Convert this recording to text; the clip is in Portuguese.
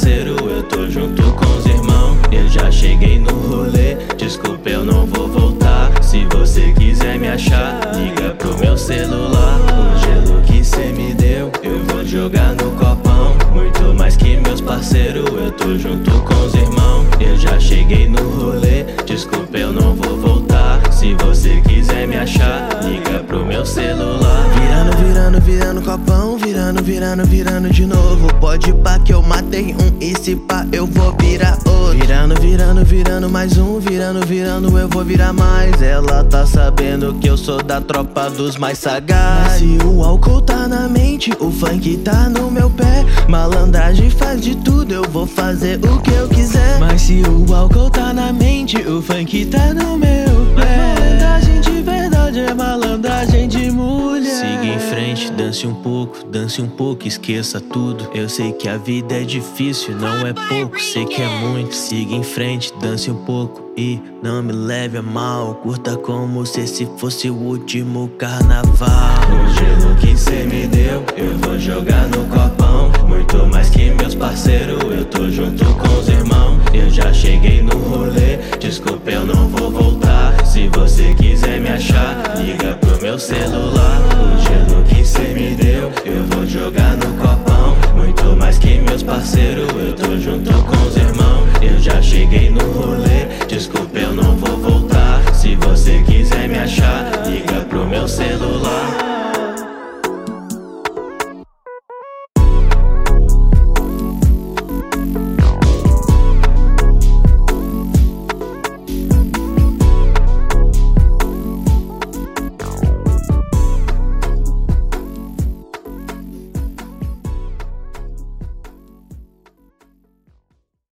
parceiros, eu tô junto com os irmãos. Eu já cheguei no rolê, desculpa, eu não vou voltar. Se você quiser me achar, liga pro meu celular. O gelo que cê me deu, eu vou jogar no copão. Muito mais que meus parceiros, eu tô junto com os irmãos. Eu já cheguei no rolê, desculpa, eu não vou voltar. Se você quiser me achar, liga pro meu celular. Virando copão, virando de novo. Pode pá que eu matei um e se pá eu vou virar outro. Virando mais um, virando eu vou virar mais. Ela tá sabendo que eu sou da tropa dos mais sagazes. Mas se o álcool tá na mente, o funk tá no meu pé. Malandragem faz de tudo, eu vou fazer o que eu quiser. Mas se o álcool tá na mente, o funk tá no meu pé. Malandragem de verdade é malandragem de mulher. Siga em frente, dance um pouco, esqueça tudo. Eu sei que a vida é difícil, não é pouco, sei que é muito. Siga em frente, dance um pouco e não me leve a mal. Curta como se fosse o último carnaval. O gelo que cê me deu, eu vou jogar no copão. Muito mais que meus parceiros, eu tô junto com os irmãos. Eu já cheguei no rolê, desculpa, eu não vou voltar. Se você quiser me achar, liga pro meu celular.